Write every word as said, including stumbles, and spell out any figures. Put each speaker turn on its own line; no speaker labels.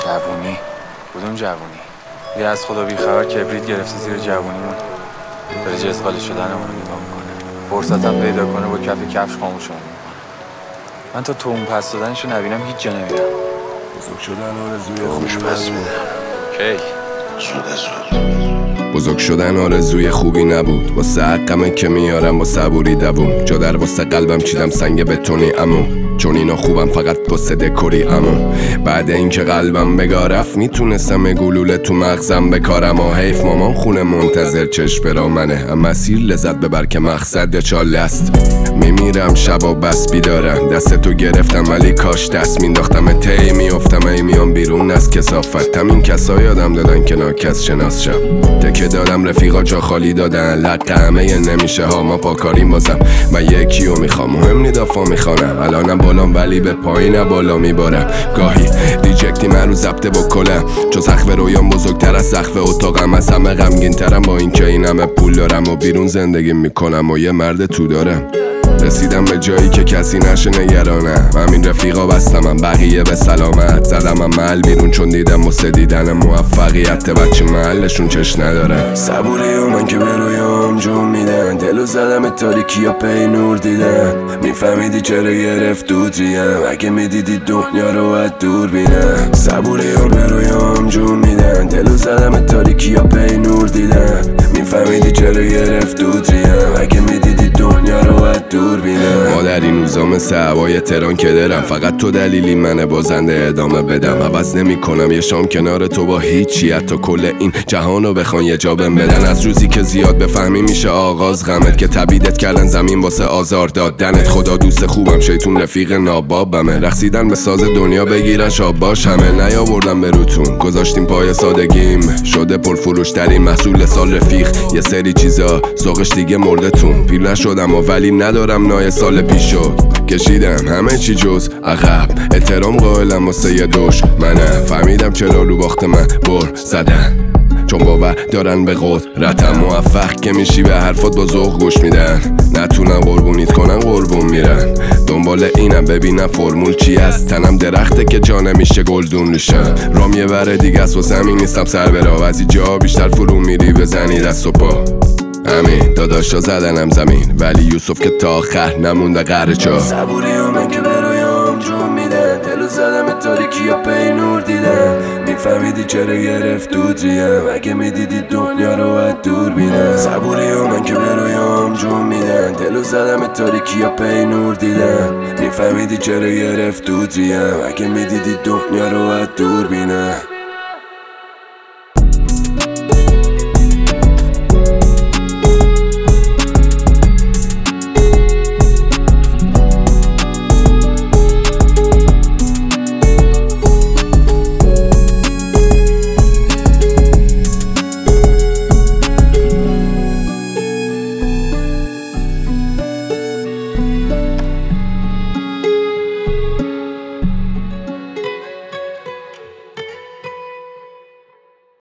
جوونی؟ کدوم جوونی؟ یه از خدا بیخبر کبریت گرفته زیر جوونیمون، داره جزغالی شدنمون رو نگاه میکنه. فرصتم پیدا کنه با کف کفش خاموشمون میکنه. من تا تو اون پس دادنشو نبینم هیچ جا نمیرم.
بزرگ شدن آرزوی خوش پس میده.
کی؟
زود زود بزرگ شدن آرزوی خوبی نبود، واسه حقمه که میارم با صبوری دووم. جا در واسه قلبم چیدم سنگ بتونی امو، چون اینا خوبم فقط واسه دکوری امو. بعد اینکه قلبم بگا رفت میتونستم گلوله تو مغزم بکارم. و حیف مامان خونه منتظر چشم برا منه، اما مسیر لذت ببر که مقصد چاله است. میمیرم شبا بس بیدارم، دست تو گرفتم ولی کاش دست مینداختم. تی میافتم ای میام بیرون از کسافت. همین کسا یادم دادن که ناکس شناس شم. تکه دادم رفیقا جا خالی دادن، لق همه نمیشه ها ما پاکاریم بازم. من یکیو میخوام مهم نی دافا میخوانم، الانم بالام ولی به پایین بالا میبارم. گاهی ریجکتی من رو ضبطه با کلم، چون سقف رویام بزرگتر از سقف اتاقم. از همه غمگین ترم با اینکه این همه پول دارم و بیرون زندگی میکنم و یه مرد تو دارم. رسیدم به جایی که کسی نشه نگرانم، همین رفیقا بستمم بقیه به سلامت. زدم عمل بیرون چون دیدم واسه دیدن موفقیت بچه محلشون چش ندارن. صبوری و من که به رویام جون میدن، دلو زدم تاریکی یا پی نور دیدن. میفهمیدی چرا گرفت دوتریم، اگه میدیدی دنیا رو از دور بینم. صبوری و به رویام جون میدن، دلو زدم تاریکی یا پی نور دیدن. میفهمیدی چرا گرفت دوتریم، اگه میدیدی دنیا رو از دور بینم. ما در این روزا مثل هوای تهران که درم، فقط تو دلیلی منه بازنده ادامه بدم. عوض نمی کنم یه شام کنار تو با هیچی، حتی کل این جهانو بخوان یه جا بهم بدن. از روزی که زیاد بفهمی میشه آغاز غمت، که تبیدت کردن زمین واسه آزار دادنت. خدا دوست خوبم شیطون رفیق نابابمه، رقصیدن به ساز دنیا بگیرن شاب باش همه. نیاوردم به روتون گذاشتیم پای سادگیم، شده پرفروش ترین محصول سال رفیق. یه سری چیزا ذوقش دیگه مردتون، پیر نشدم و ولی ندارم نای سال پیشو. کشیدم همه چی جز عقب، احترام قائلم واسه یه دوش منم. فهمیدم چرا رو باخت من بر زدن، چون باور دارن به قدرتم. موفق که میشی به حرفات با ذوق گوش میدن، نتونن قربونیت کنن قربون میرن. دنبال اینم ببینم فرمول چی است، تنم درخته که جا نمیشه گلدون میشن. رام یه بره دیگه است واسه همین نیستم سر برا، از جا بیشتر فرو میری بزنی دست و پا. همین داداشا زدنم زمین، ولی یوسف که تا آخر نمونده قهر چا. صبوری و من که به رویام جون میدن، دلو زدم تاریکی یا پی نور دیدن. میفهمیدی چرا گرفت دوتریم، اگه میدیدی دنیا رو از دور بینم. صبوری و من که به رویام جون میدن، دلو زدم تاریکی یا پی نور دیدن. میفهمیدی چرا گرفت دوتریم، اگه میدیدی دنیا رو از دور بینم.